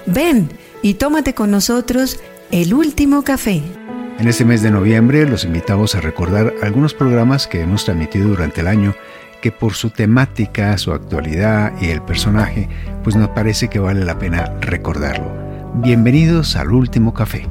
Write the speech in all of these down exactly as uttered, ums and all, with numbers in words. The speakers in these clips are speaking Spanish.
Ven y tómate con nosotros el último café. En este mes de noviembre los invitamos a recordar algunos programas que hemos transmitido durante el año que por su temática, su actualidad y el personaje, pues nos parece que vale la pena recordarlo. Bienvenidos al último café.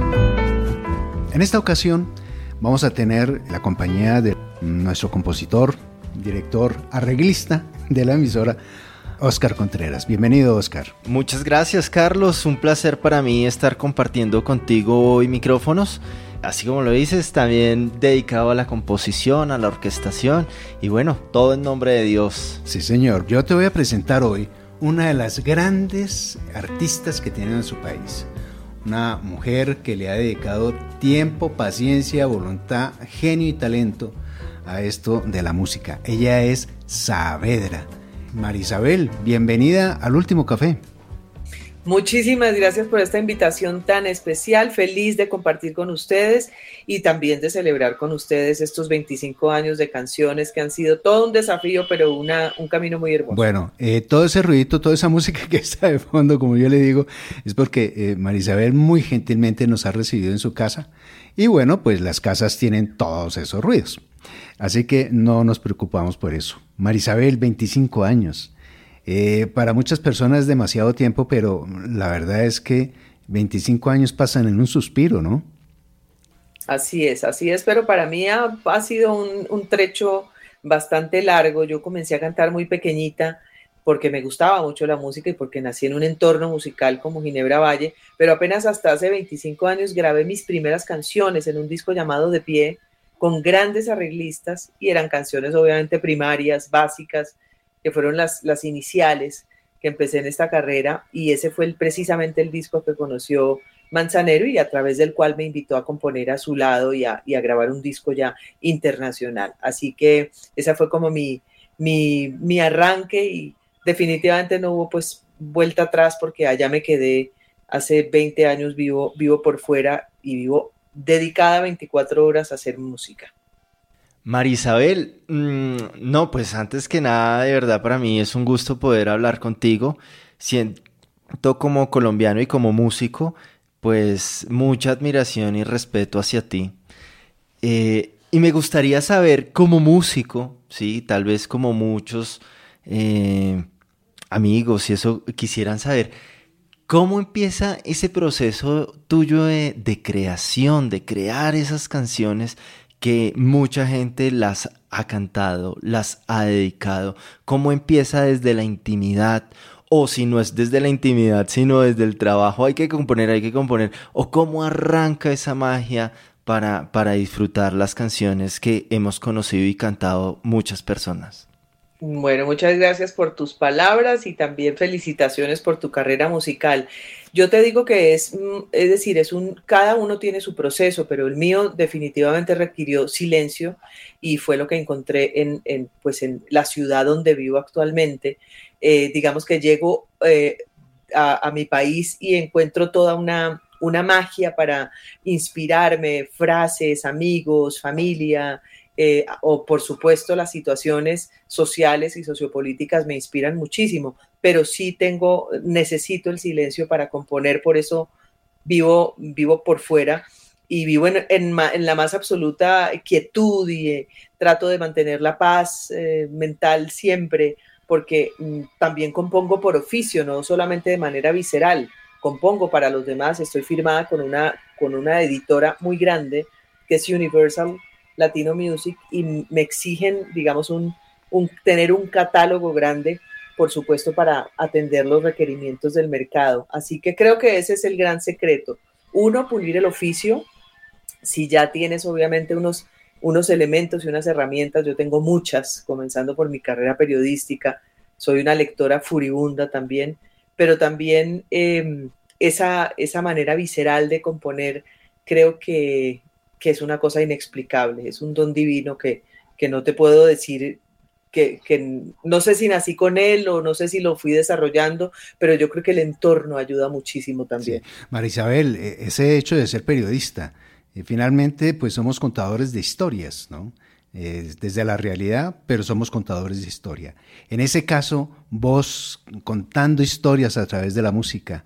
En esta ocasión vamos a tener la compañía de nuestro compositor, director, arreglista de la emisora, Óscar Contreras. Bienvenido, Óscar. Muchas gracias, Carlos. Un placer para mí estar compartiendo contigo hoy micrófonos. Así como lo dices, también dedicado a la composición, a la orquestación y bueno, todo en nombre de Dios. Sí, señor. Yo te voy a presentar hoy una de las grandes artistas que tiene en su país. Una mujer que le ha dedicado tiempo, paciencia, voluntad, genio y talento a esto de la música. Ella es Saavedra. Marisabel, bienvenida al último café. Muchísimas gracias por esta invitación tan especial, feliz de compartir con ustedes y también de celebrar con ustedes estos veinticinco años de canciones que han sido todo un desafío, pero una, un camino muy hermoso. Bueno, eh, todo ese ruidito, toda esa música que está de fondo, como yo le digo, es porque eh, Marisabel muy gentilmente nos ha recibido en su casa y bueno, pues las casas tienen todos esos ruidos, así que no nos preocupamos por eso. Marisabel, veinticinco años. Eh, para muchas personas es demasiado tiempo, pero la verdad es que veinticinco años pasan en un suspiro, ¿no? Así es, así es, pero para mí ha, ha sido un, un trecho bastante largo. Yo comencé a cantar muy pequeñita porque me gustaba mucho la música y porque nací en un entorno musical como Ginebra Valle, pero apenas hasta hace veinticinco años grabé mis primeras canciones en un disco llamado De Pie, con grandes arreglistas, y eran canciones obviamente primarias, básicas, que fueron las, las iniciales que empecé en esta carrera, y ese fue el, precisamente el disco que conoció Manzanero y a través del cual me invitó a componer a su lado y a, y a grabar un disco ya internacional. Así que esa fue como mi, mi, mi arranque y definitivamente no hubo pues vuelta atrás porque allá me quedé hace veinte años, vivo, vivo por fuera y vivo dedicada veinticuatro horas a hacer música. Marisabel, mmm, no, pues antes que nada, de verdad para mí es un gusto poder hablar contigo. Siento como colombiano y como músico, pues mucha admiración y respeto hacia ti. Eh, y me gustaría saber, como músico, sí, tal vez como muchos eh, amigos y eso quisieran saber, ¿cómo empieza ese proceso tuyo de, de creación, de crear esas canciones que mucha gente las ha cantado, las ha dedicado? ¿Cómo empieza desde la intimidad? O si no es desde la intimidad, sino desde el trabajo, hay que componer, hay que componer. ¿O cómo arranca esa magia para, para disfrutar las canciones que hemos conocido y cantado muchas personas? Bueno, muchas gracias por tus palabras y también felicitaciones por tu carrera musical. Yo te digo que es, es decir, es un, cada uno tiene su proceso, pero el mío definitivamente requirió silencio y fue lo que encontré en, en, pues en la ciudad donde vivo actualmente. Eh, digamos que llego eh, a, a mi país y encuentro toda una, una magia para inspirarme, frases, amigos, familia. Eh, o por supuesto las situaciones sociales y sociopolíticas me inspiran muchísimo, pero sí tengo, necesito el silencio para componer, por eso vivo, vivo por fuera y vivo en, en, en la más absoluta quietud y eh, trato de mantener la paz eh, mental siempre, porque mm, también compongo por oficio, no solamente de manera visceral, compongo para los demás. Estoy firmada con una, con una editora muy grande que es Universal Latino Music y me exigen, digamos, un, un, tener un catálogo grande, por supuesto, para atender los requerimientos del mercado. Así que creo que ese es el gran secreto. Uno, pulir el oficio. Si ya tienes, obviamente, unos, unos elementos y unas herramientas, yo tengo muchas, comenzando por mi carrera periodística. Soy una lectora furibunda también, pero también eh, esa, esa manera visceral de componer, creo que que es una cosa inexplicable, es un don divino que, que no te puedo decir, que, que no sé si nací con él o no sé si lo fui desarrollando, pero yo creo que el entorno ayuda muchísimo también. Sí. Marisabel, ese hecho de ser periodista, eh, finalmente pues somos contadores de historias, ¿no? Eh, desde la realidad, pero somos contadores de historia. En ese caso, vos contando historias a través de la música,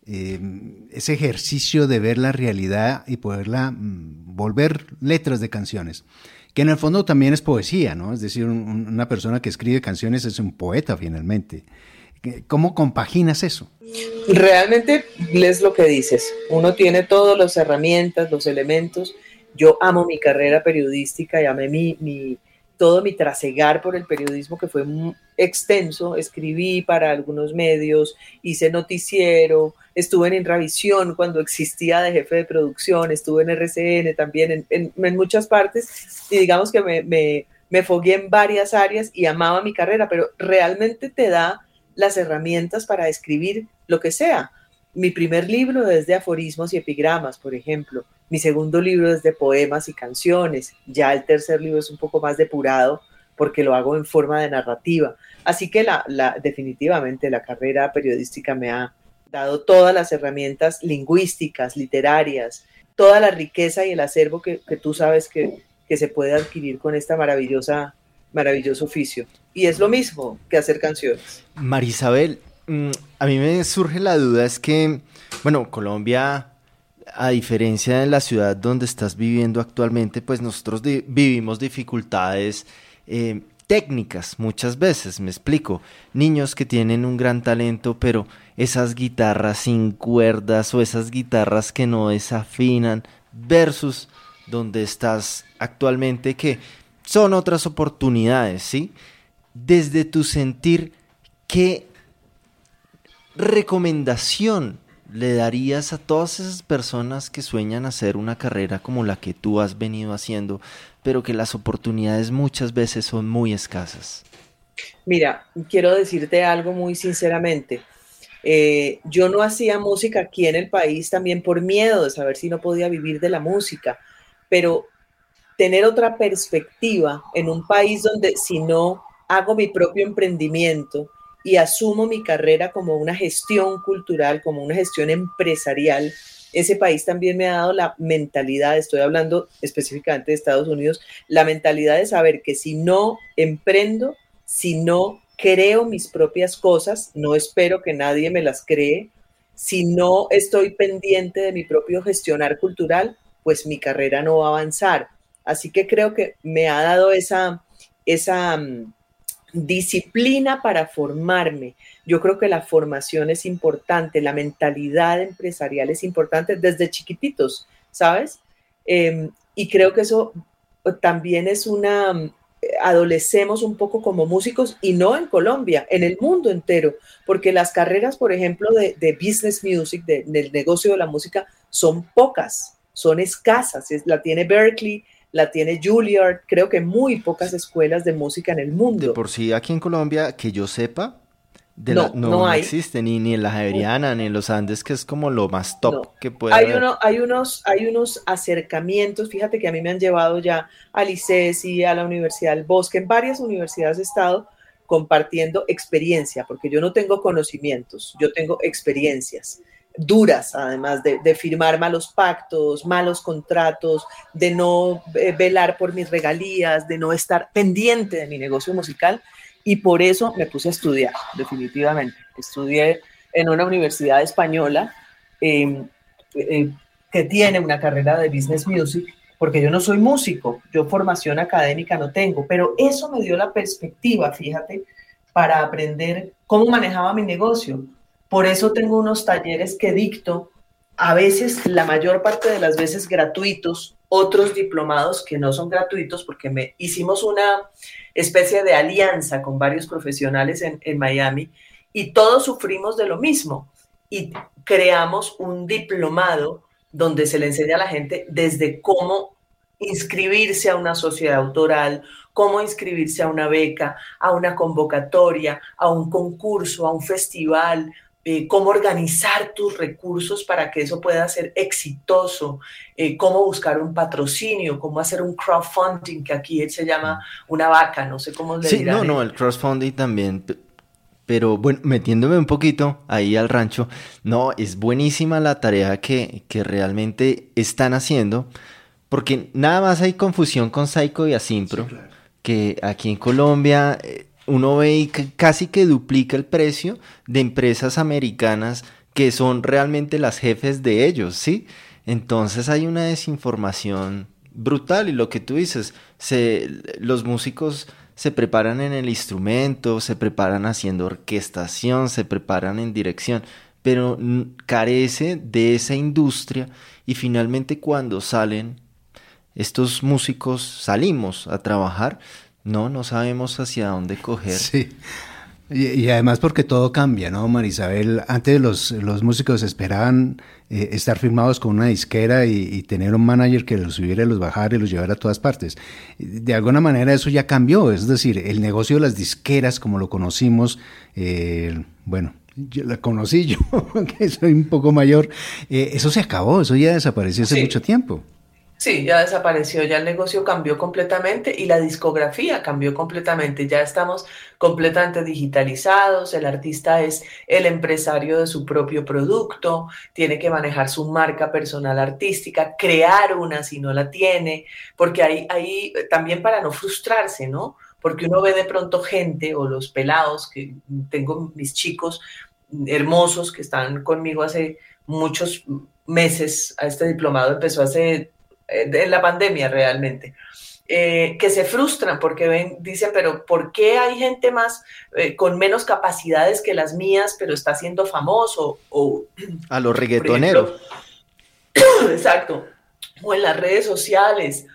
eh, ese ejercicio de ver la realidad y poderla mm, volver letras de canciones, que en el fondo también es poesía, ¿no? Es decir, un, una persona que escribe canciones es un poeta finalmente. ¿Cómo compaginas eso? Realmente es lo que dices. Uno tiene todas las herramientas, los elementos. Yo amo mi carrera periodística y amé mi, mi, todo mi trasegar por el periodismo, que fue muy extenso. Escribí para algunos medios, hice noticiero, estuve en Inravisión cuando existía de jefe de producción, estuve en R C N también, en, en, en muchas partes, y digamos que me, me, me fogué en varias áreas y amaba mi carrera, pero realmente te da las herramientas para escribir lo que sea. Mi primer libro es de aforismos y epigramas, por ejemplo. Mi segundo libro es de poemas y canciones. Ya el tercer libro es un poco más depurado porque lo hago en forma de narrativa. Así que la, la, definitivamente la carrera periodística me ha dado todas las herramientas lingüísticas, literarias, toda la riqueza y el acervo que, que tú sabes que, que se puede adquirir con esta maravillosa maravilloso oficio. Y es lo mismo que hacer canciones. Marisabel, a mí me surge la duda, es que, bueno, Colombia, a diferencia de la ciudad donde estás viviendo actualmente, pues nosotros di- vivimos dificultades eh, técnicas muchas veces, me explico. Niños que tienen un gran talento, pero esas guitarras sin cuerdas o esas guitarras que no desafinan, versus donde estás actualmente, que son otras oportunidades, ¿sí? Desde tu sentir, ¿qué recomendación le darías a todas esas personas que sueñan hacer una carrera como la que tú has venido haciendo, pero que las oportunidades muchas veces son muy escasas? Mira, quiero decirte algo muy sinceramente. Eh, yo no hacía música aquí en el país también por miedo de saber si no podía vivir de la música, pero tener otra perspectiva en un país donde si no hago mi propio emprendimiento y asumo mi carrera como una gestión cultural, como una gestión empresarial, ese país también me ha dado la mentalidad, estoy hablando específicamente de Estados Unidos, la mentalidad de saber que si no emprendo, si no creo mis propias cosas, no espero que nadie me las cree, si no estoy pendiente de mi propio gestionar cultural, pues mi carrera no va a avanzar. Así que creo que me ha dado esa, esa um, disciplina para formarme. Yo creo que la formación es importante, la mentalidad empresarial es importante desde chiquititos, ¿sabes? Eh, y creo que eso también es una... adolecemos un poco como músicos, y no en Colombia, en el mundo entero, porque las carreras, por ejemplo, de, de business music, de, del negocio de la música, son pocas, son escasas. Es, la tiene Berkeley, la tiene Juilliard, creo que muy pocas escuelas de música en el mundo. De por sí, aquí en Colombia, que yo sepa, de no, la, no, no, no hay. existe, ni, ni en la Javeriana, ni en los Andes, que es como lo más top No. que puede hay haber. Uno, hay, unos, hay unos acercamientos, fíjate que a mí me han llevado ya al ICESI, a la Universidad del Bosque, en varias universidades he estado compartiendo experiencia, porque yo no tengo conocimientos, yo tengo experiencias duras, además de, de firmar malos pactos, malos contratos, de no eh, velar por mis regalías, de no estar pendiente de mi negocio musical, y por eso me puse a estudiar, definitivamente. Estudié en una universidad española eh, eh, que tiene una carrera de business music, porque yo no soy músico, yo formación académica no tengo, pero eso me dio la perspectiva, fíjate, para aprender cómo manejaba mi negocio. Por eso tengo unos talleres que dicto, a veces, la mayor parte de las veces gratuitos, otros diplomados que no son gratuitos, porque me, hicimos una especie de alianza con varios profesionales en, en Miami, y todos sufrimos de lo mismo, y creamos un diplomado donde se le enseña a la gente desde cómo inscribirse a una sociedad autoral, cómo inscribirse a una beca, a una convocatoria, a un concurso, a un festival, eh, cómo organizar tus recursos para que eso pueda ser exitoso, eh, cómo buscar un patrocinio, cómo hacer un crowdfunding, que aquí se llama una vaca, no sé cómo le sí, dirán. Sí, no, no, el crowdfunding también, pero bueno, metiéndome un poquito ahí al rancho, no, es buenísima la tarea que, que realmente están haciendo, porque nada más hay confusión con Psycho y Asimpro, sí, claro, que aquí en Colombia uno ve y casi que duplica el precio de empresas americanas que son realmente las jefes de ellos, ¿sí? Entonces hay una desinformación brutal y lo que tú dices, se, los músicos se preparan en el instrumento, se preparan haciendo orquestación, se preparan en dirección, pero carece de esa industria y finalmente cuando salen estos músicos, salimos a trabajar, no, no sabemos hacia dónde coger. Sí. Y, y además porque todo cambia, ¿no, Marisabel? Antes los, los músicos esperaban eh, estar firmados con una disquera y, y tener un manager que los subiera, los bajara y los llevara a todas partes. De alguna manera eso ya cambió, es decir, el negocio de las disqueras como lo conocimos, eh, bueno, yo la conocí yo, que soy un poco mayor, eh, eso se acabó, eso ya desapareció hace sí. mucho tiempo. Sí, ya desapareció, ya el negocio cambió completamente y la discografía cambió completamente, ya estamos completamente digitalizados, el artista es el empresario de su propio producto, tiene que manejar su marca personal artística, crear una si no la tiene, porque ahí, ahí también para no frustrarse, ¿no? Porque uno ve de pronto gente o los pelados, que tengo mis chicos hermosos que están conmigo hace muchos meses, a este diplomado empezó hace... en la pandemia realmente, eh, que se frustran porque ven, dicen, pero ¿por qué hay gente más eh, con menos capacidades que las mías, pero está siendo famoso? O, a los reggaetoneros. Ejemplo, exacto, o en las redes sociales.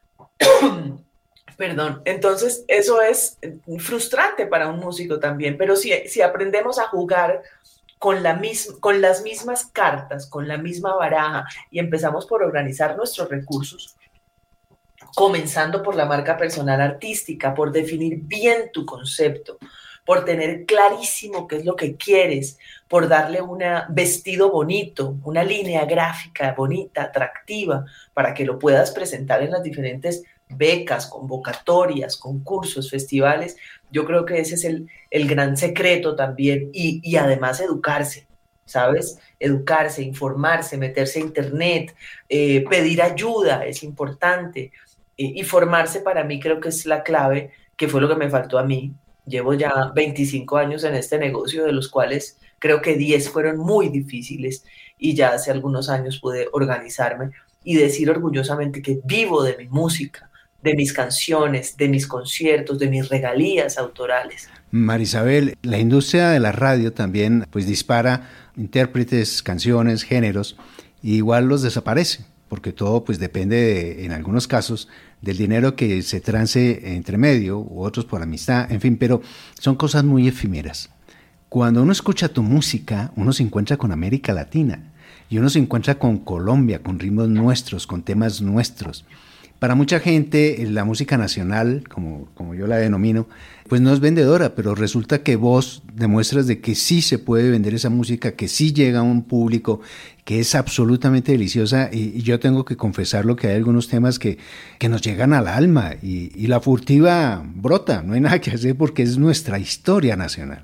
Perdón, entonces eso es frustrante para un músico también, pero si, si aprendemos a jugar Con, la mis, con las mismas cartas, con la misma baraja y empezamos por organizar nuestros recursos, comenzando por la marca personal artística, por definir bien tu concepto, por tener clarísimo qué es lo que quieres, por darle un vestido bonito, una línea gráfica bonita, atractiva, para que lo puedas presentar en las diferentes becas, convocatorias, concursos, festivales. Yo creo que ese es el, el gran secreto también y, y además educarse, ¿sabes? Educarse, informarse, meterse a internet, eh, pedir ayuda es importante eh, y formarse para mí creo que es la clave, que fue lo que me faltó a mí. Llevo ya veinticinco años en este negocio, de los cuales creo que diez fueron muy difíciles y ya hace algunos años pude organizarme y decir orgullosamente que vivo de mi música, de mis canciones, de mis conciertos, de mis regalías autorales. Marisabel, la industria de la radio también pues dispara intérpretes, canciones, géneros, y igual los desaparece, porque todo pues depende de, en algunos casos, del dinero que se trance entre medio, u otros por amistad, en fin, pero son cosas muy efímeras. Cuando uno escucha tu música, uno se encuentra con América Latina, y uno se encuentra con Colombia, con ritmos nuestros, con temas nuestros. Para mucha gente la música nacional, como, como yo la denomino, pues no es vendedora, pero resulta que vos demuestras de que sí se puede vender esa música, que sí llega a un público, que es absolutamente deliciosa, y, y yo tengo que confesarlo que hay algunos temas que, que nos llegan al alma y, y la furtiva brota, no hay nada que hacer porque es nuestra historia nacional.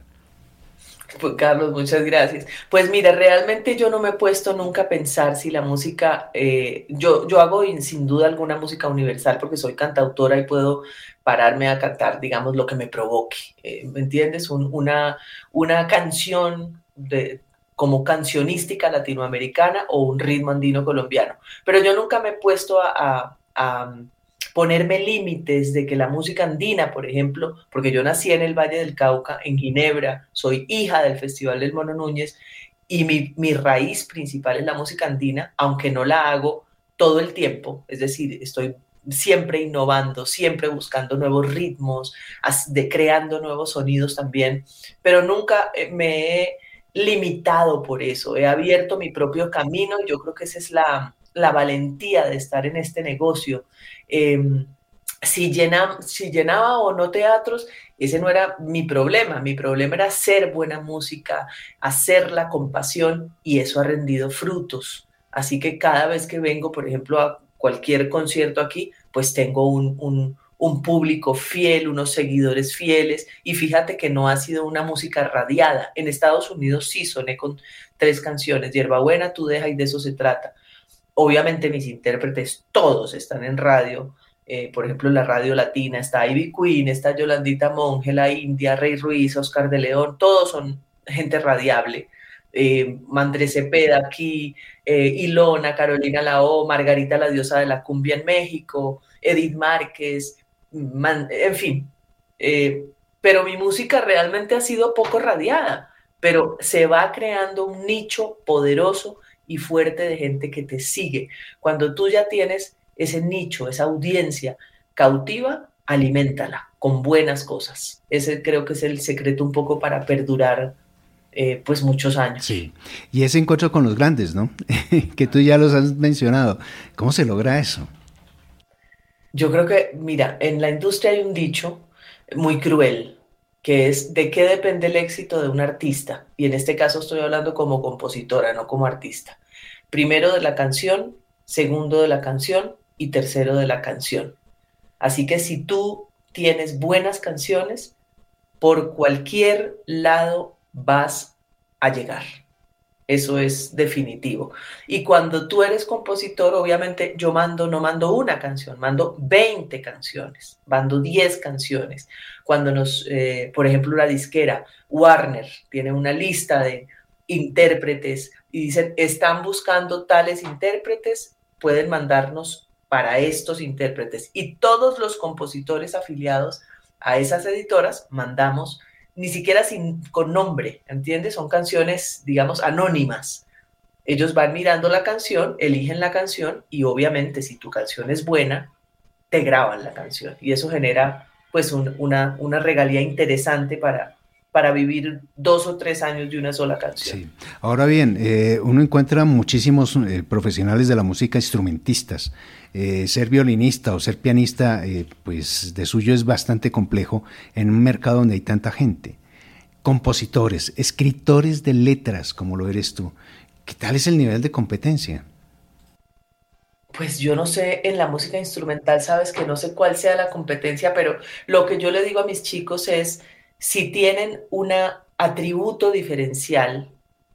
Pues Carlos, muchas gracias. Pues mira, realmente yo no me he puesto nunca a pensar si la música, eh, yo, yo hago sin duda alguna música universal porque soy cantautora y puedo pararme a cantar, digamos, lo que me provoque, eh, ¿me entiendes? Un, una, una canción de, como cancionística latinoamericana o un ritmo andino colombiano, pero yo nunca me he puesto a... a, a ponerme límites de que la música andina, por ejemplo, porque yo nací en el Valle del Cauca, en Ginebra, soy hija del Festival del Mono Núñez y mi, mi raíz principal es la música andina, aunque no la hago todo el tiempo, es decir, estoy siempre innovando, siempre buscando nuevos ritmos, de, creando nuevos sonidos también, pero nunca me he limitado por eso, he abierto mi propio camino y yo creo que esa es la... la valentía de estar en este negocio. Eh, si, llena, si llenaba o no teatros, ese no era mi problema. Mi problema era hacer buena música, hacerla con pasión, y eso ha rendido frutos. Así que cada vez que vengo, por ejemplo, a cualquier concierto aquí, pues tengo un, un, un público fiel, unos seguidores fieles, y fíjate que no ha sido una música radiada. En Estados Unidos sí soné con tres canciones, Hierbabuena, Tú Deja, y De Eso Se Trata. Obviamente mis intérpretes todos están en radio, eh, por ejemplo en la radio latina está Ivy Queen, está Yolandita Monge, La India, Rey Ruiz, Oscar de León, todos son gente radiable, eh, Mandré Cepeda aquí, eh, Ilona, Carolina Lao, Margarita la diosa de la cumbia en México, Edith Márquez, man, en fin. Eh, pero mi música realmente ha sido poco radiada, pero se va creando un nicho poderoso y fuerte de gente que te sigue. Cuando tú ya tienes ese nicho, esa audiencia cautiva, aliméntala con buenas cosas. Ese creo que es el secreto un poco para perdurar eh, pues muchos años. Sí, y ese encuentro con los grandes, ¿no? Que tú ya los has mencionado. ¿Cómo se logra eso? Yo creo que, mira, en la industria hay un dicho muy cruel, que es ¿de qué depende el éxito de un artista? Y en este caso estoy hablando como compositora, no como artista. Primero de la canción, segundo de la canción y tercero de la canción. Así que si tú tienes buenas canciones, por cualquier lado vas a llegar. Eso es definitivo. Y cuando tú eres compositor, obviamente yo mando, no mando una canción, mando veinte canciones, mando diez canciones. Cuando nos, eh, por ejemplo, la disquera Warner tiene una lista de intérpretes y dicen, están buscando tales intérpretes, pueden mandarnos para estos intérpretes. Y todos los compositores afiliados a esas editoras mandamos, ni siquiera sin, con nombre, ¿entiendes? Son canciones, digamos, anónimas. Ellos van mirando la canción, eligen la canción y obviamente si tu canción es buena, te graban la canción. Y eso genera pues un, una, una regalía interesante para, para vivir dos o tres años de una sola canción. Sí. Ahora bien, eh, uno encuentra muchísimos eh, profesionales de la música instrumentistas. Eh, ser violinista o ser pianista, eh, pues de suyo es bastante complejo en un mercado donde hay tanta gente. Compositores, escritores de letras, como lo eres tú, ¿qué tal es el nivel de competencia? Pues yo no sé, en la música instrumental, sabes que no sé cuál sea la competencia, pero lo que yo le digo a mis chicos es, si tienen un atributo diferencial,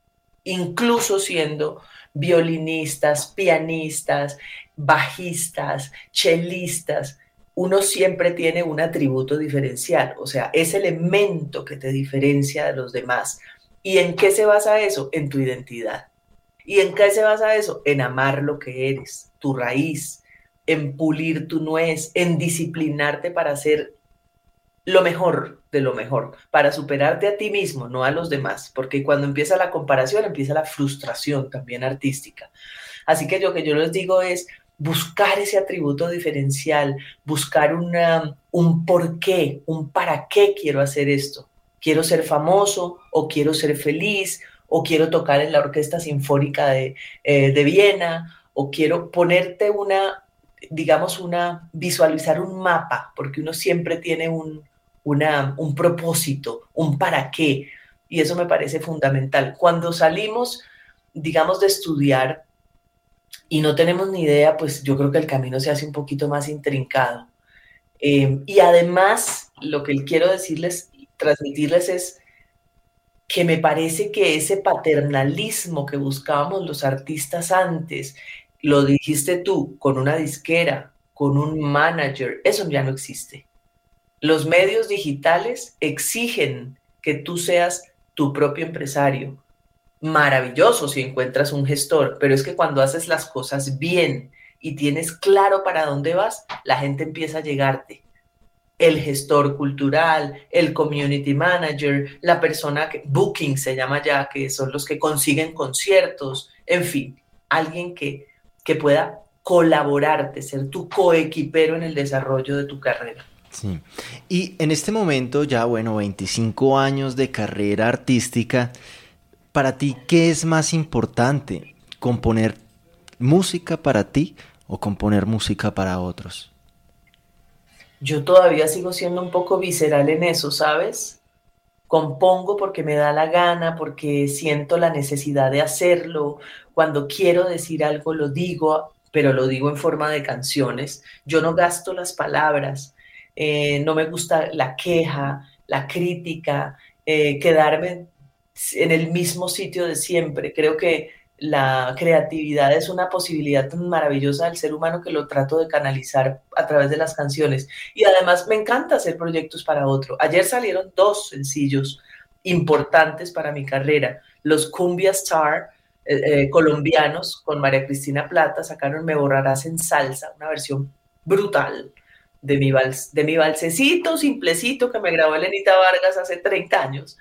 incluso siendo violinistas, pianistas, bajistas, chelistas, uno siempre tiene un atributo diferencial, o sea, ese elemento que te diferencia de los demás. ¿Y en qué se basa eso? En tu identidad. ¿Y en qué se basa eso? En amar lo que eres, tu raíz, en pulir tu nuez, en disciplinarte para hacer lo mejor de lo mejor, para superarte a ti mismo, no a los demás, porque cuando empieza la comparación, empieza la frustración también artística. Así que lo que yo les digo es buscar ese atributo diferencial, buscar una, un por qué, un para qué quiero hacer esto. ¿Quiero ser famoso o quiero ser feliz o quiero tocar en la Orquesta Sinfónica de, eh, de Viena o quiero ponerte una, digamos, una, visualizar un mapa, porque uno siempre tiene un Una, un propósito, un para qué, y eso me parece fundamental. Cuando salimos, digamos, de estudiar y no tenemos ni idea, pues yo creo que el camino se hace un poquito más intrincado. Eh, y además, lo que quiero decirles, transmitirles es que me parece que ese paternalismo que buscábamos los artistas antes, lo dijiste tú, con una disquera, con un manager, eso ya no existe. Los medios digitales exigen que tú seas tu propio empresario. Maravilloso si encuentras un gestor, pero es que cuando haces las cosas bien y tienes claro para dónde vas, la gente empieza a llegarte. El gestor cultural, el community manager, la persona que booking se llama ya, que son los que consiguen conciertos, en fin, alguien que, que pueda colaborarte, ser tu coequipero en el desarrollo de tu carrera. Sí. Y en este momento, ya bueno, veinticinco años de carrera artística, para ti, ¿qué es más importante? ¿Componer música para ti o componer música para otros? Yo todavía sigo siendo un poco visceral en eso, ¿sabes? Compongo porque me da la gana, porque siento la necesidad de hacerlo. Cuando quiero decir algo lo digo, pero lo digo en forma de canciones. Yo no gasto las palabras. Eh, no me gusta la queja, la crítica, eh, quedarme en el mismo sitio de siempre. Creo que la creatividad es una posibilidad tan maravillosa del ser humano que lo trato de canalizar a través de las canciones. Y además me encanta hacer proyectos para otro. Ayer salieron dos sencillos importantes para mi carrera. los Cumbia Star eh, eh, colombianos con María Cristina Plata sacaron Me Borrarás en Salsa, una versión brutal de mi, vals, de mi valsecito simplecito que me grabó Elenita Vargas hace treinta años.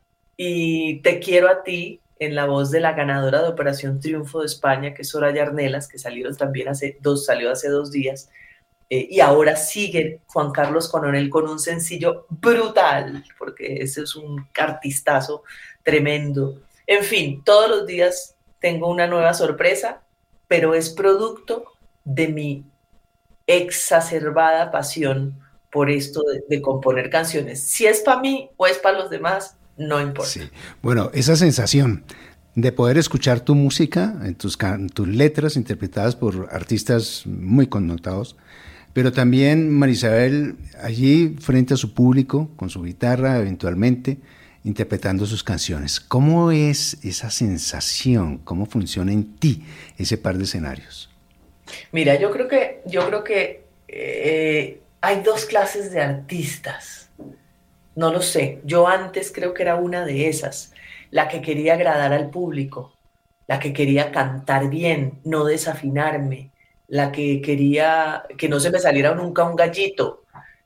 Y Te Quiero a Ti, en la voz de la ganadora de Operación Triunfo de España, que es Soraya Arnelas, que salieron también hace dos, salió hace dos días. Eh, y ahora sigue Juan Carlos Coronel con un sencillo brutal, porque ese es un artistazo tremendo. En fin, todos los días tengo una nueva sorpresa, pero es producto de mi exacerbada pasión por esto de, de componer canciones. Si es para mí o es para los demás, no importa. Sí. Bueno, esa sensación de poder escuchar tu música, en tus, tus letras interpretadas por artistas muy connotados, pero también Marisabel allí frente a su público, con su guitarra eventualmente, interpretando sus canciones. ¿Cómo es esa sensación? ¿Cómo funciona en ti ese par de escenarios? Mira, yo creo que, yo creo que eh, hay dos clases de artistas. No lo sé. Yo antes creo que era una de esas, la que quería agradar al público, la que quería cantar bien, no desafinarme, la que quería que no se me saliera nunca un gallito,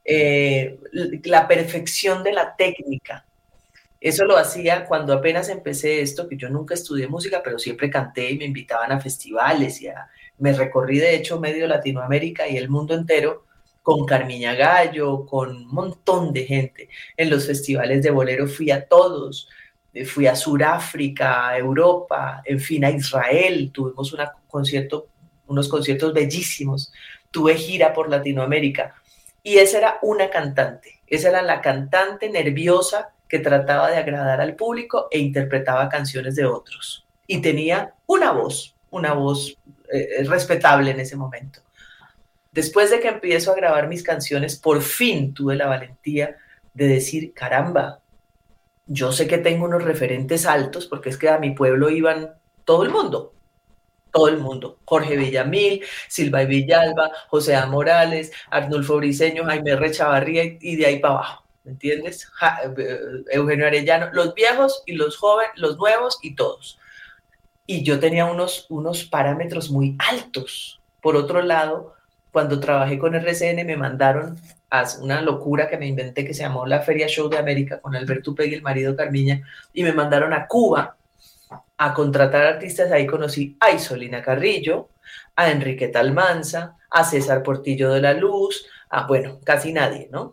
eh, la perfección de la técnica. Eso lo hacía cuando apenas empecé esto, que yo nunca estudié música, pero siempre canté y me invitaban a festivales y a, me recorrí de hecho medio Latinoamérica y el mundo entero con Carmiña Gallo, con un montón de gente. En los festivales de bolero fui a todos, fui a Sudáfrica, a Europa, en fin, a Israel, tuvimos una concierto, unos conciertos bellísimos, tuve gira por Latinoamérica y esa era una cantante, esa era la cantante nerviosa que trataba de agradar al público e interpretaba canciones de otros y tenía una voz, una voz eh, respetable en ese momento. Después de que empiezo a grabar mis canciones, por fin tuve la valentía de decir, caramba, yo sé que tengo unos referentes altos, porque es que a mi pueblo iban todo el mundo, todo el mundo. Jorge Villamil, Silva y Villalba, José A. Morales, Arnulfo Briceño, Jaime R. Chavarría y de ahí para abajo, ¿me entiendes? Ja, Eugenio Arellano, los viejos y los jóvenes, los nuevos y todos. Y yo tenía unos, unos parámetros muy altos. Por otro lado, cuando trabajé con R C N me mandaron a una locura que me inventé que se llamó la Feria Show de América con Alberto Upegui, el marido de Carmiña, y me mandaron a Cuba a contratar artistas. Ahí conocí a Isolina Carrillo, a Enriqueta Almanza, a César Portillo de la Luz, a, bueno, casi nadie, ¿no?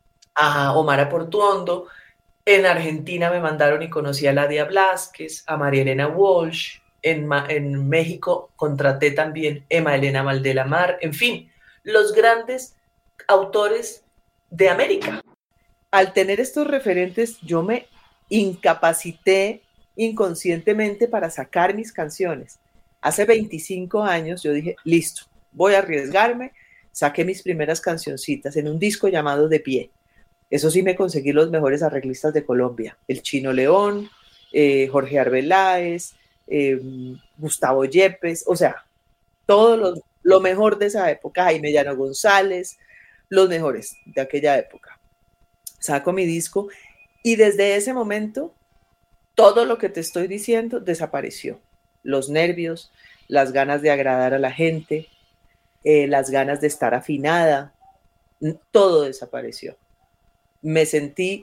A Omar Portuondo. En Argentina me mandaron y conocí a Ladia Blasquez, a María Elena Walsh. En, en México contraté también a Emma Elena Valdelamar, en fin, los grandes autores de América. Al tener estos referentes, yo me incapacité inconscientemente para sacar mis canciones. Hace veinticinco años yo dije, listo, voy a arriesgarme, saqué mis primeras cancioncitas en un disco llamado De Pie. Eso sí, me conseguí los mejores arreglistas de Colombia, el Chino León, eh, Jorge Arbeláez, Eh, Gustavo Yepes, o sea, todo lo, lo mejor de esa época, Jaime Llano González, los mejores de aquella época. Saco mi disco y desde ese momento todo lo que te estoy diciendo desapareció. Los nervios, las ganas de agradar a la gente, eh, las ganas de estar afinada, todo desapareció. Me sentí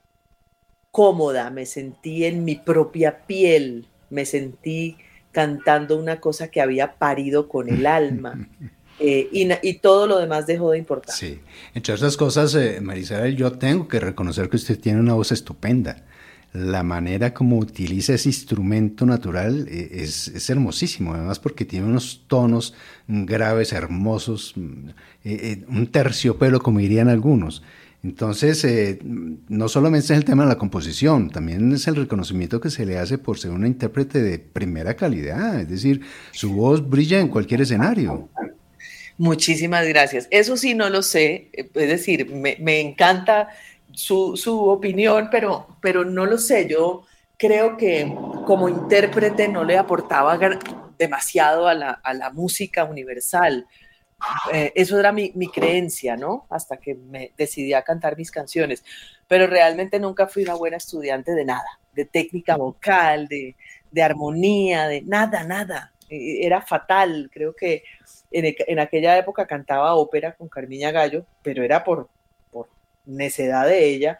cómoda, me sentí en mi propia piel, me sentí cantando una cosa que había parido con el alma, eh, y, y todo lo demás dejó de importar. Sí, entre otras cosas, eh, Marisabel, yo tengo que reconocer que usted tiene una voz estupenda. La manera como utiliza ese instrumento natural eh, es, es hermosísimo, además porque tiene unos tonos graves, hermosos, eh, eh, un terciopelo, como dirían algunos. Entonces, eh, no solamente es el tema de la composición, también es el reconocimiento que se le hace por ser una intérprete de primera calidad, es decir, su voz brilla en cualquier escenario. Muchísimas gracias. Eso sí no lo sé, es decir, me, me encanta su, su opinión, pero, pero no lo sé. Yo creo que como intérprete no le aportaba demasiado a la, a la música universal. Eh, eso era mi, mi creencia, ¿no? Hasta que me decidí a cantar mis canciones, pero realmente nunca fui una buena estudiante de nada, de técnica vocal, de, de armonía, de nada, nada. Era fatal. Creo que en, en aquella época cantaba ópera con Carmiña Gallo, pero era por, por necedad de ella.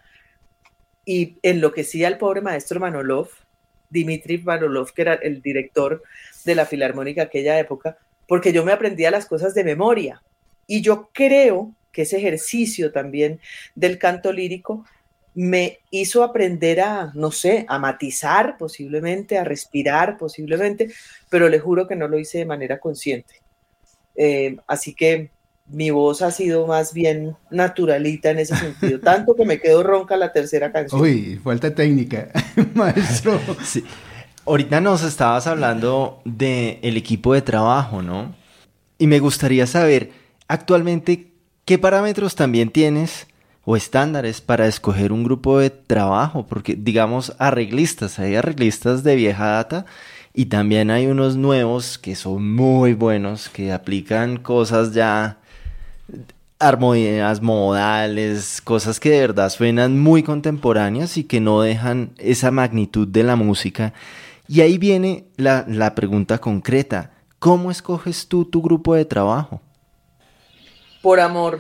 Y enloquecía al pobre maestro Manolov, Dmitri Manolov, que era el director de la Filarmónica aquella época, porque yo me aprendía las cosas de memoria. Y yo creo que ese ejercicio también del canto lírico me hizo aprender a, no sé, a matizar posiblemente, a respirar posiblemente, pero le juro que no lo hice de manera consciente. Eh, así que mi voz ha sido más bien naturalita en ese sentido, tanto que me quedo ronca la tercera canción. Uy, falta técnica, maestro. Sí. Ahorita nos estabas hablando del equipo de trabajo, ¿no? Y me gustaría saber, actualmente, ¿qué parámetros también tienes o estándares para escoger un grupo de trabajo? Porque, digamos, arreglistas, hay arreglistas de vieja data y también hay unos nuevos que son muy buenos, que aplican cosas ya, armonías modales, cosas que de verdad suenan muy contemporáneas y que no dejan esa magnitud de la música. Y ahí viene la, la pregunta concreta, ¿cómo escoges tú tu grupo de trabajo? Por amor.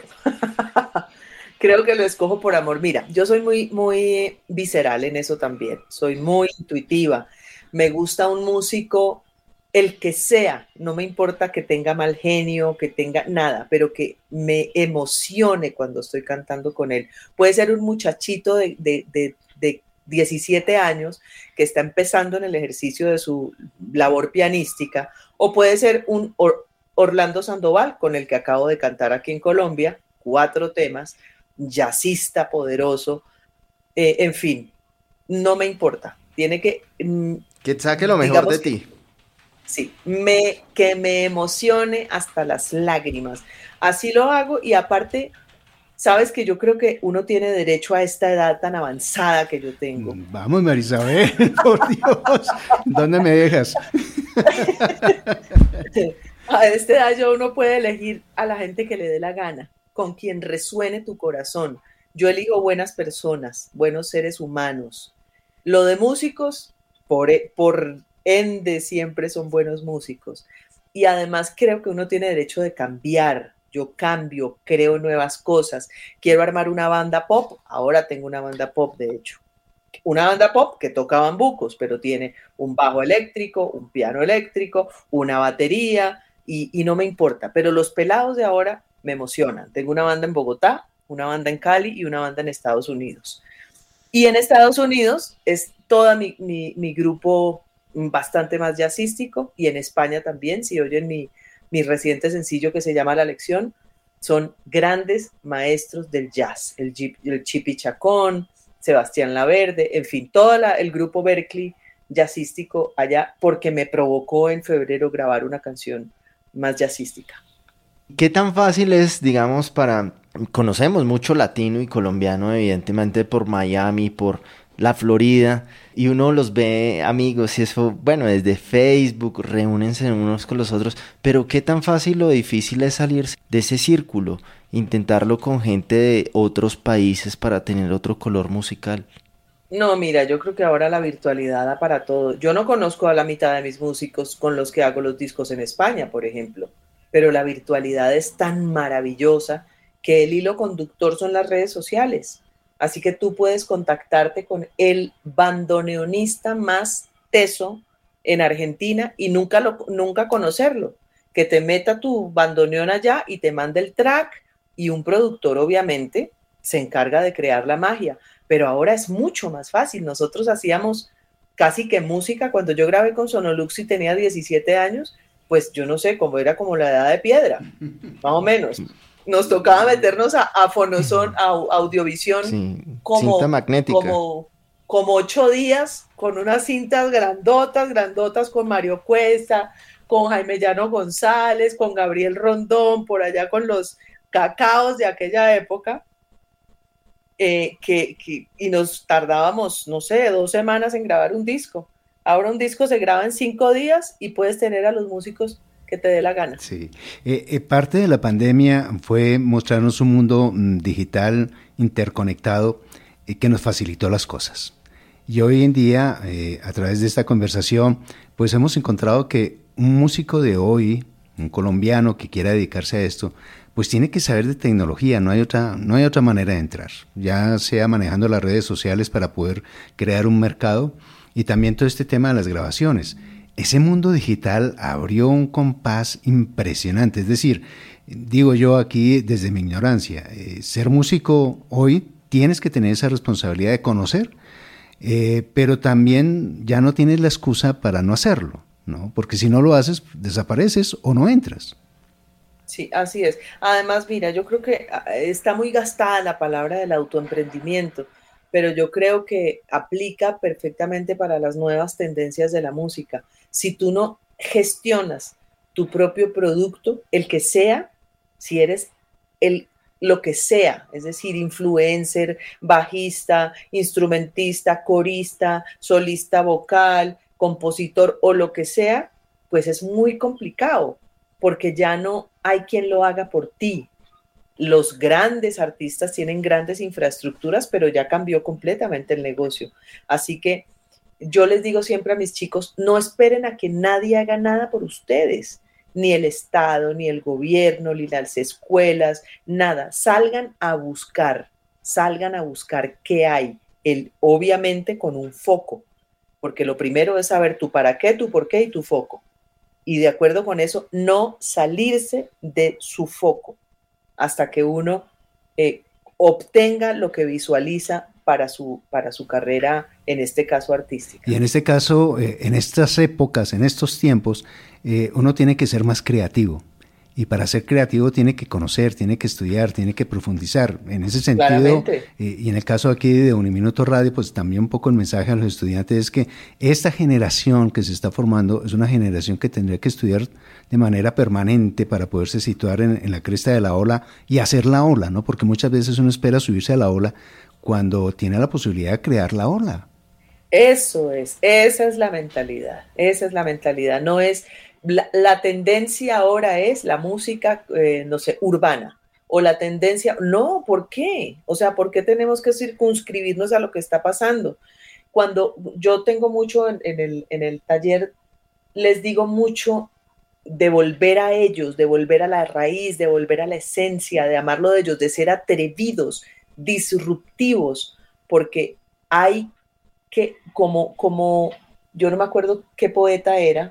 Creo que lo escojo por amor. Mira, yo soy muy, muy visceral en eso también. Soy muy intuitiva. Me gusta un músico, el que sea. No me importa que tenga mal genio, que tenga nada, pero que me emocione cuando estoy cantando con él. Puede ser un muchachito de, de, de, de diecisiete años que está empezando en el ejercicio de su labor pianística, o puede ser un Or- Orlando Sandoval, con el que acabo de cantar aquí en Colombia, cuatro temas, jazzista poderoso, eh, en fin, no me importa, tiene que... Mm, que saque lo mejor de ti. Sí, me, que me emocione hasta las lágrimas, así lo hago. Y aparte, sabes que yo creo que uno tiene derecho a esta edad tan avanzada que yo tengo. Vamos, Marisabel, por Dios, ¿dónde me dejas? A esta edad ya uno puede elegir a la gente que le dé la gana, con quien resuene tu corazón. Yo elijo buenas personas, buenos seres humanos. Lo de músicos, por, por ende, siempre son buenos músicos. Y además creo que uno tiene derecho de cambiar. Yo cambio, creo nuevas cosas. Quiero armar una banda pop, ahora tengo una banda pop, de hecho. Una banda pop que toca bambucos, pero tiene un bajo eléctrico, un piano eléctrico, una batería, y, y no me importa. Pero los pelados de ahora me emocionan. Tengo una banda en Bogotá, una banda en Cali y una banda en Estados Unidos. Y en Estados Unidos es todo mi, mi, mi grupo bastante más jazzístico, y en España también, si oyen mi, mi reciente sencillo que se llama La Lección, son grandes maestros del jazz, el, el Chipi Chacón, Sebastián Laverde, en fin, todo la, el grupo Berkeley jazzístico allá, porque me provocó en febrero grabar una canción más jazzística. ¿Qué tan fácil es, digamos, para... Conocemos mucho latino y colombiano, evidentemente, por Miami, por la Florida, y uno los ve amigos y eso, bueno, desde Facebook, reúnense unos con los otros, pero ¿qué tan fácil o difícil es salir de ese círculo? Intentarlo con gente de otros países para tener otro color musical. No, mira, yo creo que ahora la virtualidad da para todo. Yo no conozco a la mitad de mis músicos con los que hago los discos en España, por ejemplo, pero la virtualidad es tan maravillosa que el hilo conductor son las redes sociales. Así que tú puedes contactarte con el bandoneonista más teso en Argentina y nunca, lo, nunca conocerlo. Que te meta tu bandoneón allá y te mande el track, y un productor obviamente se encarga de crear la magia. Pero ahora es mucho más fácil. Nosotros hacíamos casi que música cuando yo grabé con Sonolux y tenía diecisiete años, pues yo no sé, como era como la edad de piedra, más o menos. Nos tocaba meternos a, a Fonoson, a, a Audiovisión, sí, como, cinta magnética. Como, como ocho días con unas cintas grandotas, grandotas con Mario Cuesta, con Jaime Llano González, con Gabriel Rondón, por allá con los cacaos de aquella época, eh, que, que, y nos tardábamos, no sé, dos semanas en grabar un disco. Ahora un disco se graba en cinco días y puedes tener a los músicos que te dé la gana. Sí, eh, eh, parte de la pandemia fue mostrarnos un mundo mm, digital interconectado eh, que nos facilitó las cosas. Y hoy en día, eh, a través de esta conversación, pues hemos encontrado que un músico de hoy, un colombiano que quiera dedicarse a esto, pues tiene que saber de tecnología, no hay otra, no hay otra manera de entrar, ya sea manejando las redes sociales para poder crear un mercado y también todo este tema de las grabaciones. Ese mundo digital abrió un compás impresionante, es decir, digo yo aquí desde mi ignorancia, eh, ser músico hoy tienes que tener esa responsabilidad de conocer, eh, pero también ya no tienes la excusa para no hacerlo, ¿no? Porque si no lo haces, desapareces o no entras. Sí, así es. Además, mira, yo creo que está muy gastada la palabra del autoemprendimiento, pero yo creo que aplica perfectamente para las nuevas tendencias de la música. Si tú no gestionas tu propio producto, el que sea, si eres el, lo que sea, es decir, influencer, bajista, instrumentista, corista, solista vocal, compositor o lo que sea, pues es muy complicado, porque ya no hay quien lo haga por ti. Los grandes artistas tienen grandes infraestructuras, pero ya cambió completamente el negocio. Así que yo les digo siempre a mis chicos, no esperen a que nadie haga nada por ustedes, ni el Estado, ni el gobierno, ni las escuelas, nada. Salgan a buscar, salgan a buscar qué hay, el, obviamente con un foco, porque lo primero es saber tu para qué, tu por qué y tu foco. Y de acuerdo con eso, no salirse de su foco hasta que uno eh, obtenga lo que visualiza para su, para su carrera, en este caso artística. Y en este caso, eh, en estas épocas, en estos tiempos, eh, uno tiene que ser más creativo. Y para ser creativo tiene que conocer, tiene que estudiar, tiene que profundizar. En ese sentido, eh, y en el caso aquí de Uniminuto Radio, pues también un poco el mensaje a los estudiantes es que esta generación que se está formando es una generación que tendría que estudiar de manera permanente para poderse situar en, en la cresta de la ola y hacer la ola, ¿no? Porque muchas veces uno espera subirse a la ola cuando tiene la posibilidad de crear la ola. Eso es, esa es la mentalidad, esa es la mentalidad, no es... La, la tendencia ahora es la música, eh, no sé, urbana, o la tendencia, no, ¿por qué? O sea, ¿por qué tenemos que circunscribirnos a lo que está pasando? Cuando yo tengo mucho en, en, el, en el taller, les digo mucho de volver a ellos, de volver a la raíz, de volver a la esencia, de amarlo de ellos, de ser atrevidos, disruptivos, porque hay que, como, como, yo no me acuerdo qué poeta era,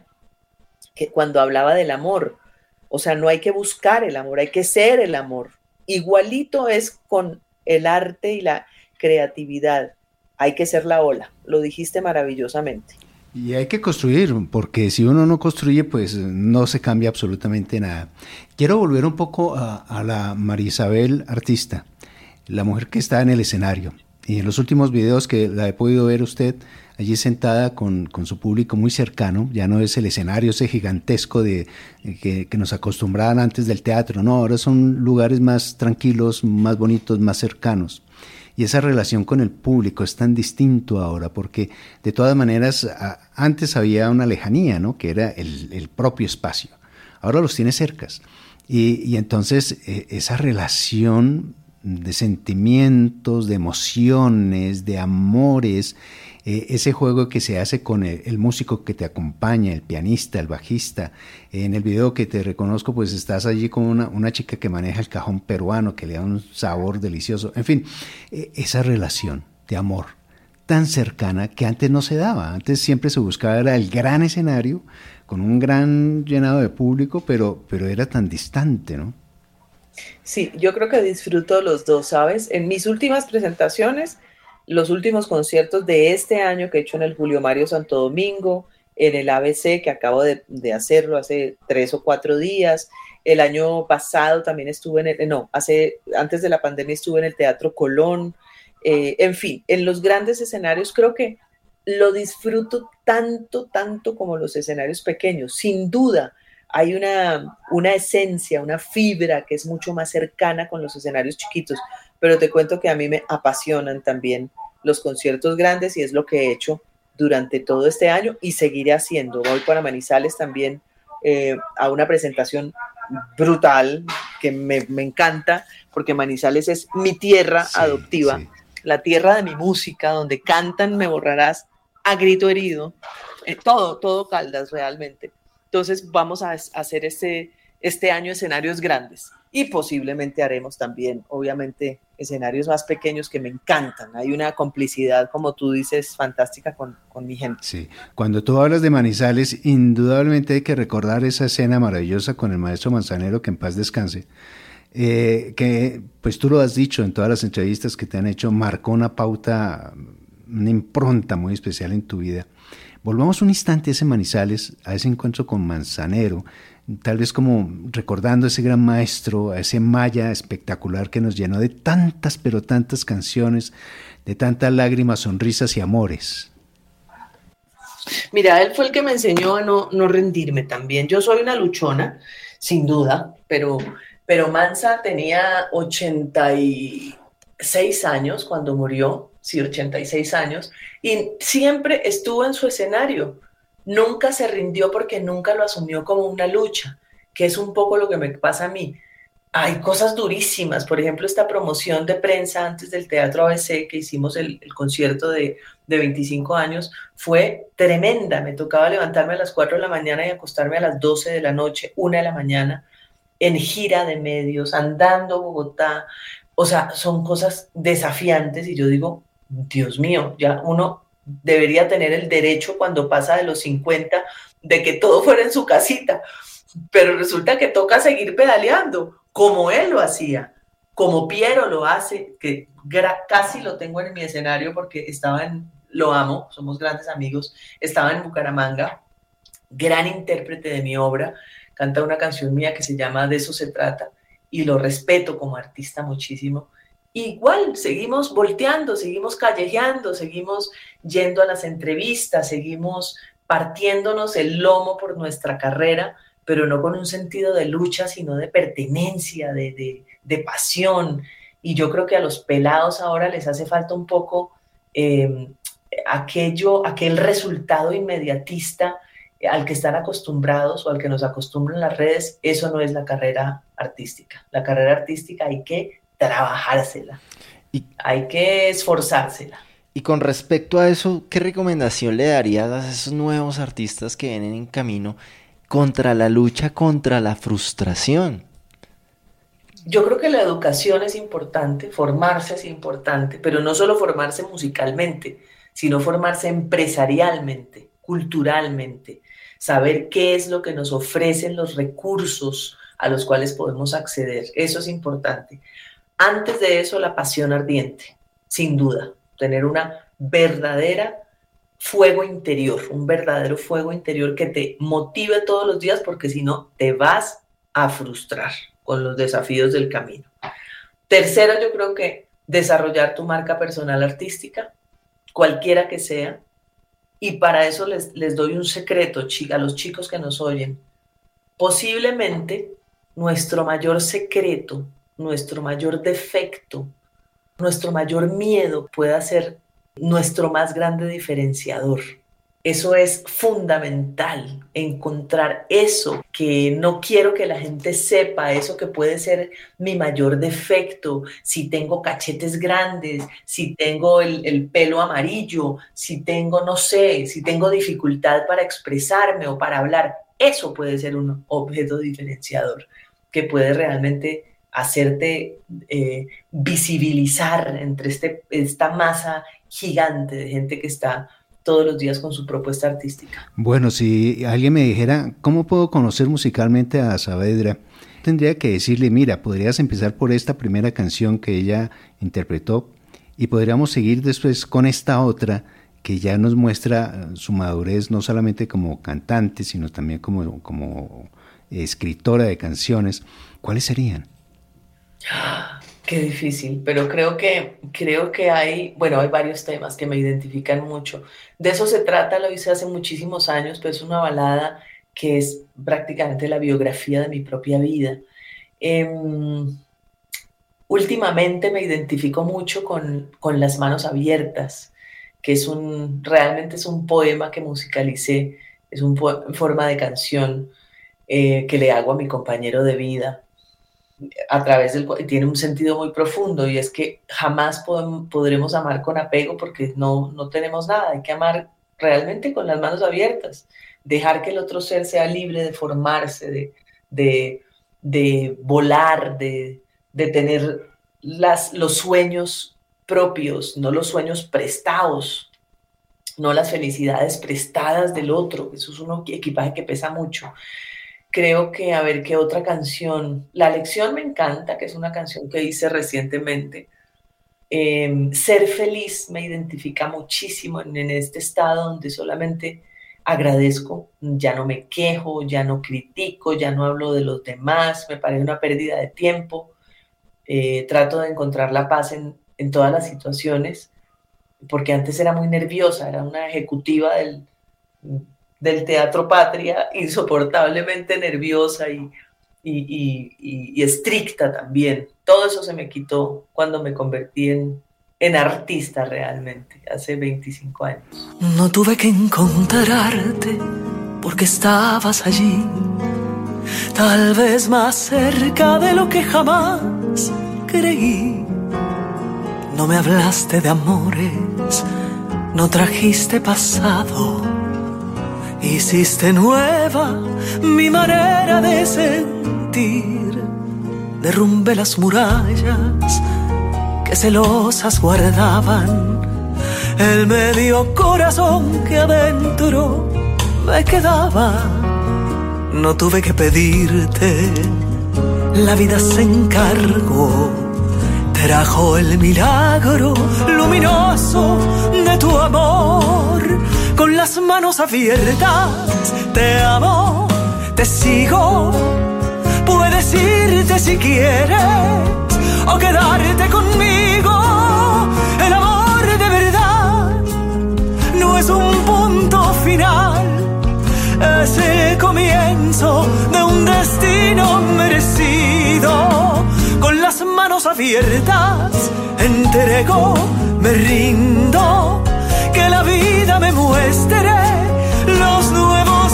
que cuando hablaba del amor, o sea, no hay que buscar el amor, hay que ser el amor. Igualito es con el arte y la creatividad, hay que ser la ola, lo dijiste maravillosamente. Y hay que construir, porque si uno no construye, pues no se cambia absolutamente nada. Quiero volver un poco a, a la María Isabel artista, la mujer que está en el escenario. Y en los últimos videos que la he podido ver usted, allí sentada con, con su público muy cercano, ya no es el escenario ese gigantesco de, que, que nos acostumbraban antes del teatro, no, ahora son lugares más tranquilos, más bonitos, más cercanos. Y esa relación con el público es tan distinto ahora, porque de todas maneras a, antes había una lejanía, ¿no? Que era el, el propio espacio. Ahora los tiene cercas. Y, y entonces eh, esa relación de sentimientos, de emociones, de amores, eh, ese juego que se hace con el, el músico que te acompaña, el pianista, el bajista. En el video que te reconozco, pues estás allí con una, una chica que maneja el cajón peruano, que le da un sabor delicioso. En fin, eh, esa relación de amor tan cercana que antes no se daba. Antes siempre se buscaba era el gran escenario, con un gran llenado de público, pero, pero era tan distante, ¿no? Sí, yo creo que disfruto los dos, ¿sabes? En mis últimas presentaciones, los últimos conciertos de este año que he hecho en el Julio Mario Santo Domingo, en el A B C, que acabo de, de hacerlo hace tres o cuatro días, el año pasado también estuve en el, no, hace, antes de la pandemia estuve en el Teatro Colón, eh, en fin, en los grandes escenarios creo que lo disfruto tanto, tanto como los escenarios pequeños, sin duda. Hay una, una esencia, una fibra que es mucho más cercana con los escenarios chiquitos, pero te cuento que a mí me apasionan también los conciertos grandes y es lo que he hecho durante todo este año y seguiré haciendo. Voy para Manizales también eh, a una presentación brutal que me, me encanta porque Manizales es mi tierra sí, adoptiva. Sí. la tierra de mi música, donde cantan Me Borrarás a grito herido, eh, todo, todo Caldas realmente. Entonces vamos a, a hacer este, este año escenarios grandes y posiblemente haremos también, obviamente, escenarios más pequeños que me encantan. Hay una complicidad, como tú dices, fantástica con, con mi gente. Sí, cuando tú hablas de Manizales, indudablemente hay que recordar esa escena maravillosa con el maestro Manzanero, que en paz descanse, eh, que pues tú lo has dicho en todas las entrevistas que te han hecho, marcó una pauta, una impronta muy especial en tu vida. Volvamos un instante a ese Manizales, a ese encuentro con Manzanero, tal vez como recordando a ese gran maestro, a ese Maya espectacular que nos llenó de tantas, pero tantas canciones, de tantas lágrimas, sonrisas y amores. Mira, él fue el que me enseñó a no, no rendirme también. Yo soy una luchona, sin duda, pero, pero Manza tenía ochenta y seis años cuando murió, sí, ochenta y seis años, y siempre estuvo en su escenario. Nunca se rindió porque nunca lo asumió como una lucha, que es un poco lo que me pasa a mí. Hay cosas durísimas, por ejemplo, esta promoción de prensa antes del Teatro A B C, que hicimos el, el concierto de, de veinticinco años, fue tremenda. Me tocaba levantarme a las cuatro de la mañana y acostarme a las doce de la noche, una de la mañana, en gira de medios, andando Bogotá. O sea, son cosas desafiantes y yo digo, Dios mío, ya uno debería tener el derecho cuando pasa de los cincuenta de que todo fuera en su casita, pero resulta que toca seguir pedaleando, como él lo hacía, como Piero lo hace, que casi lo tengo en mi escenario porque estaba en, lo amo, somos grandes amigos, estaba en Bucaramanga, gran intérprete de mi obra, canta una canción mía que se llama De eso se trata, y lo respeto como artista muchísimo. Igual, seguimos volteando, seguimos callejeando, seguimos yendo a las entrevistas, seguimos partiéndonos el lomo por nuestra carrera, pero no con un sentido de lucha, sino de pertenencia, de, de, de pasión. Y yo creo que a los pelados ahora les hace falta un poco eh, aquello, aquel resultado inmediatista al que están acostumbrados o al que nos acostumbran las redes. Eso no es la carrera artística. La carrera artística hay que trabajársela, y, hay que esforzársela. Y con respecto a eso, ¿qué recomendación le darías a esos nuevos artistas que vienen en camino contra la lucha contra la frustración? Yo creo que la educación es importante, formarse es importante, pero no solo formarse musicalmente, sino formarse empresarialmente, culturalmente, saber qué es lo que nos ofrecen los recursos a los cuales podemos acceder. Eso es importante. Antes de eso, la pasión ardiente, sin duda, tener una verdadera fuego interior, un verdadero fuego interior que te motive todos los días, porque si no, te vas a frustrar con los desafíos del camino. Tercero, yo creo que desarrollar tu marca personal artística, cualquiera que sea, y para eso les, les doy un secreto a los chicos que nos oyen. Posiblemente nuestro mayor secreto, nuestro mayor defecto, nuestro mayor miedo pueda ser nuestro más grande diferenciador. Eso es fundamental, encontrar eso que no quiero que la gente sepa, eso que puede ser mi mayor defecto, si tengo cachetes grandes, si tengo el, el pelo amarillo, si tengo, no sé, si tengo dificultad para expresarme o para hablar. Eso puede ser un objeto diferenciador que puede realmente hacerte eh, visibilizar entre este, esta masa gigante de gente que está todos los días con su propuesta artística. Bueno, si alguien me dijera, ¿cómo puedo conocer musicalmente a Saavedra? Tendría que decirle, mira, podrías empezar por esta primera canción que ella interpretó y podríamos seguir después con esta otra que ya nos muestra su madurez no solamente como cantante, sino también como, como escritora de canciones. ¿Cuáles serían? Qué difícil, pero creo que, creo que hay, bueno, hay varios temas que me identifican mucho. De eso se trata, lo hice hace muchísimos años, pero es una balada que es prácticamente la biografía de mi propia vida. Eh, últimamente me identifico mucho con, con Las manos abiertas, que es un, realmente es un poema que musicalicé, es un poema en forma de canción eh, que le hago a mi compañero de vida. a través del cual tiene un sentido muy profundo, y es que jamás podemos, podremos amar con apego porque no, no tenemos nada. Hay que amar realmente con las manos abiertas, dejar que el otro ser sea libre de formarse, de, de, de volar, de, de tener las, los sueños propios, no los sueños prestados, no las felicidades prestadas del otro. Eso es un equipaje que pesa mucho. Creo que, a ver, ¿qué otra canción? La Lección me encanta, que es una canción que hice recientemente. Eh, Ser feliz me identifica muchísimo en, en este estado donde solamente agradezco, ya no me quejo, ya no critico, ya no hablo de los demás, me parece una pérdida de tiempo. Eh, trato de encontrar la paz en, en todas las situaciones, porque antes era muy nerviosa, era una ejecutiva del, del Teatro Patria, insoportablemente nerviosa y, y, y, y, y estricta también. Todo eso se me quitó cuando me convertí en, en artista realmente, hace veinticinco años. No tuve que encontrarte porque estabas allí, tal vez más cerca de lo que jamás creí. No me hablaste de amores, no trajiste pasado, hiciste nueva mi manera de sentir. Derrumbé las murallas que celosas guardaban el medio corazón que adentro me quedaba. No tuve que pedirte, la vida se encargó, trajo el milagro luminoso de tu amor. Con las manos abiertas te amo, te sigo. Puedes irte si quieres o quedarte conmigo. El amor de verdad no es un punto final, es el comienzo de un destino merecido. Con las manos abiertas entrego, me rindo, que la vida me muestre los nuevos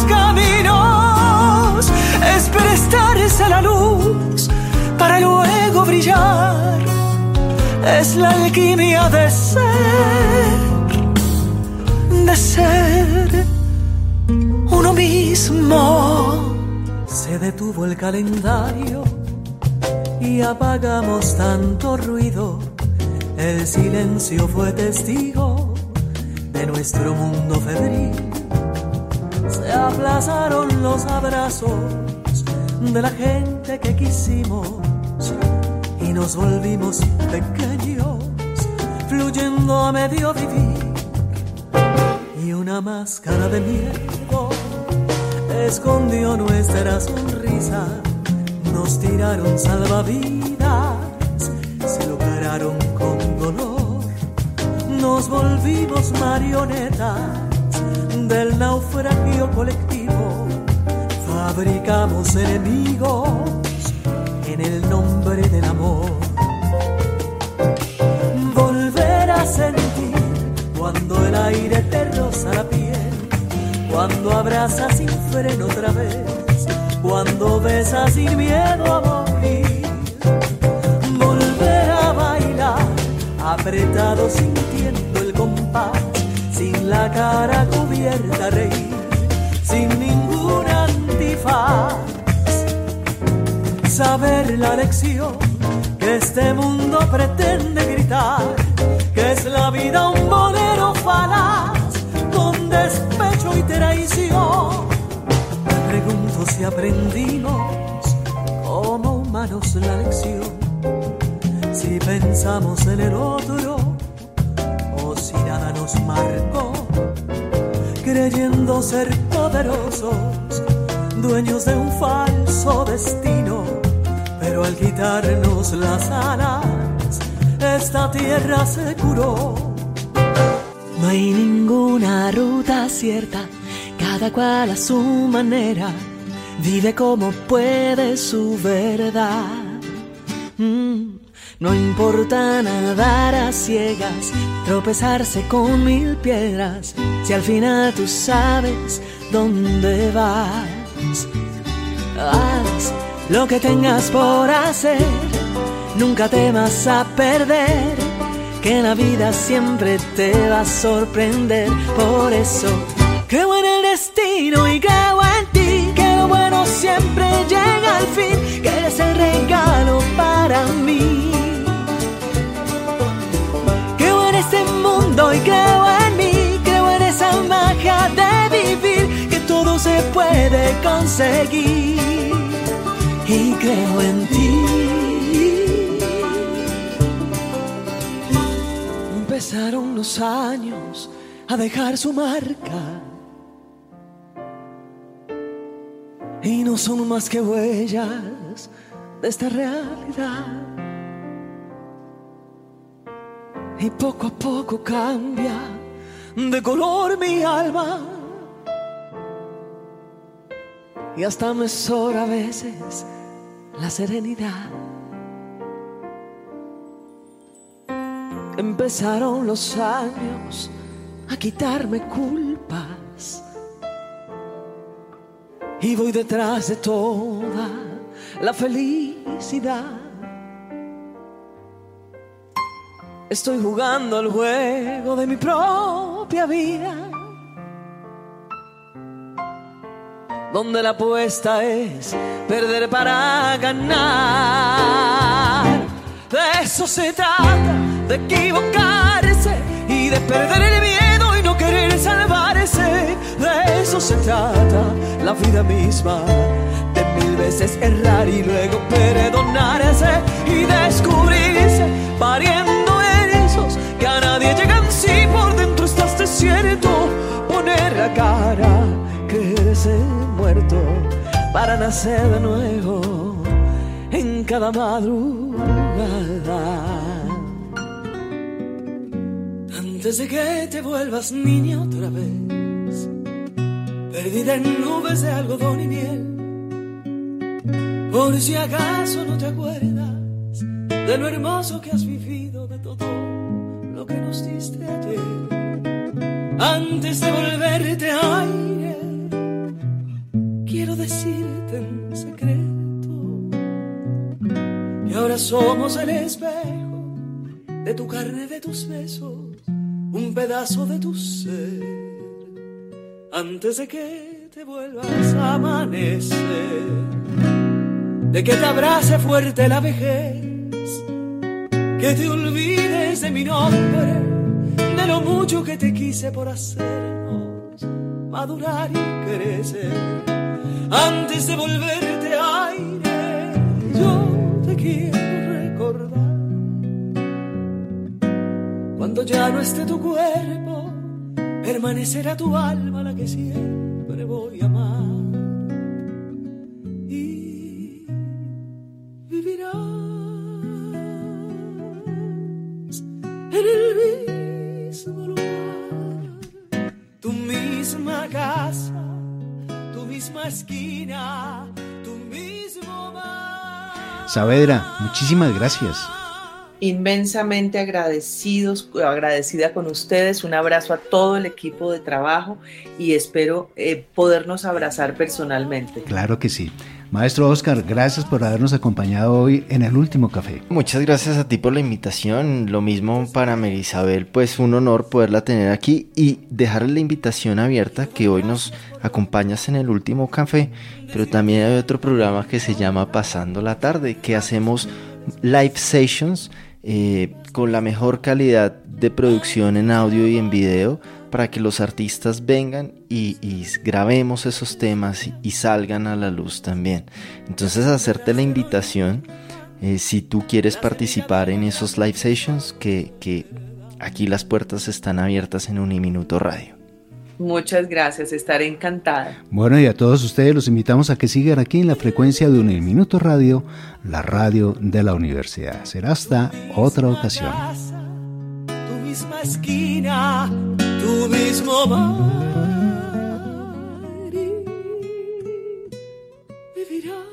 caminos. Es prestarse la luz para luego brillar, es la alquimia de ser, de ser uno mismo. Se detuvo el calendario y apagamos tanto ruido. El silencio fue testigo de nuestro mundo febril. Se aplazaron los abrazos de la gente que quisimos y nos volvimos pequeños, fluyendo a medio vivir. Y una máscara de miedo escondió nuestra sonrisa. Nos tiraron salvavidas, se lograron con dolor. Nos volvimos marionetas del naufragio colectivo. Fabricamos enemigos en el nombre del amor. Volver a sentir cuando el aire te roza la piel, cuando abrazas sin freno otra vez, cuando besas sin miedo a morir. Volver a bailar apretado sintiendo el compás, sin la cara cubierta, reír sin ningún antifaz. Saber la lección que este mundo pretende gritar, que es la vida un bolero falaz con despecho y traición. Me pregunto si aprendimos como humanos la lección, si pensamos en el otro o si nada nos marcó, creyendo ser poderosos, dueños de un falso destino. Pero al quitarnos las alas, esta tierra se curó. No hay ninguna ruta cierta, cada cual a su manera vive como puede su verdad. Mm. No importa nadar a ciegas, tropezarse con mil piedras, si al final tú sabes dónde vas. Haz lo que tengas por hacer, nunca te vas a perder, que la vida siempre te va a sorprender. Por eso creo en el destino y creo en ti, que lo bueno siempre llega al fin, que eres el regalo para mí. Creo en este mundo y creo en mí, creo en esa magia de vivir, que todo se puede conseguir, y creo en ti. Empezaron los años a dejar su marca, y no son más que huellas de esta realidad. Y poco a poco cambia de color mi alma, y hasta me sobra a veces la serenidad. Empezaron los años a quitarme culpas, y voy detrás de toda la felicidad. Estoy jugando al juego de mi propia vida, donde la apuesta es perder para ganar. De eso se trata, de equivocarse y de perder el miedo y no querer salvarse. De eso se trata la vida misma, de mil veces errar y luego perdonarse y descubrirse pariendo erizos que a nadie llegan si por dentro estás desierto. Poner la cara, creerse muerto para nacer de nuevo en cada madrugada. Antes de que te vuelvas niña otra vez, perdida en nubes de algodón y miel, por si acaso no te acuerdas de lo hermoso que has vivido, de todo lo que nos diste ayer. Antes de volverte aire, quiero decirte en secreto que ahora somos el espejo de tu carne, de tus besos, un pedazo de tu ser. Antes de que te vuelvas a amanecer, de que te abrace fuerte la vejez, que te olvides de mi nombre, de lo mucho que te quise por hacernos madurar y crecer. Antes de volverte aire, yo te quiero recordar. Cuando ya no esté tu cuerpo, permanecerá tu alma, la que siempre voy a amar. Y vivirás en el mismo lugar, tu misma casa, tu misma esquina, tu mismo bar. Saavedra, muchísimas gracias. Inmensamente agradecidos, agradecida con ustedes. Un abrazo a todo el equipo de trabajo y espero eh, podernos abrazar personalmente. Claro que sí. Maestro Oscar, gracias por habernos acompañado hoy en El Último Café. Muchas gracias a ti por la invitación. Lo mismo para Marisabel, pues un honor poderla tener aquí y dejarle la invitación abierta, que hoy nos acompañas en El Último Café, pero también hay otro programa que se llama Pasando la Tarde, que hacemos live sessions eh, con la mejor calidad de producción en audio y en video, para que los artistas vengan y, y grabemos esos temas y, y salgan a la luz también. Entonces, hacerte la invitación, eh, si tú quieres participar en esos live sessions, que, que aquí las puertas están abiertas en Uniminuto Radio. Muchas gracias, estaré encantada. Bueno, y a todos ustedes los invitamos a que sigan aquí en la frecuencia de Uniminuto Radio, la radio de la universidad. Será hasta otra ocasión. Tu misma esquina, tu mismo bar, y vivirás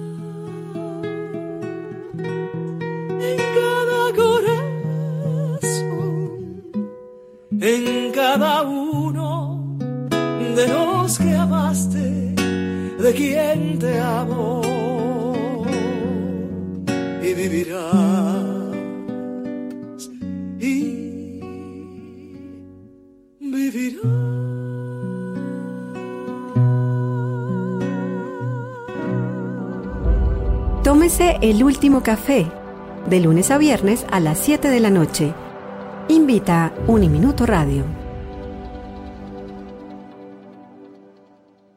en cada corazón, en cada uno de los que amaste, de quien te amó. vivirás y vivirás. Tómese el último café, de lunes a viernes a las siete de la noche. Invita Uniminuto Radio.